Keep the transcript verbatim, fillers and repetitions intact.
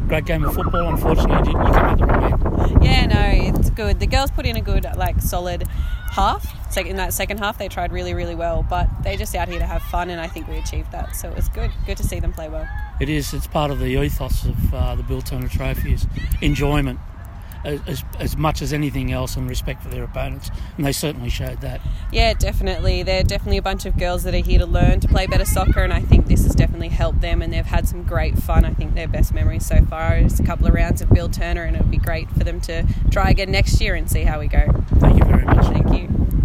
great game of football. Unfortunately, you, you come at the wrong end. Yeah, no, it's good. The girls put in a good, like, solid half. So in that second half, they tried really, really well. But they're just out here to have fun, and I think we achieved that. So it was good. Good to see them play well. It is. It's part of the ethos of uh, the Bill Turner Trophy is enjoyment. As, as much as anything else, and respect for their opponents, and they certainly showed that. Yeah, definitely. They're definitely a bunch of girls that are here to learn to play better soccer, and I think this has definitely helped them, and they've had some great fun. I think their best memories so far is a couple of rounds of Bill Turner, and it would be great for them to try again next year and see how we go. Thank you very much. Thank you.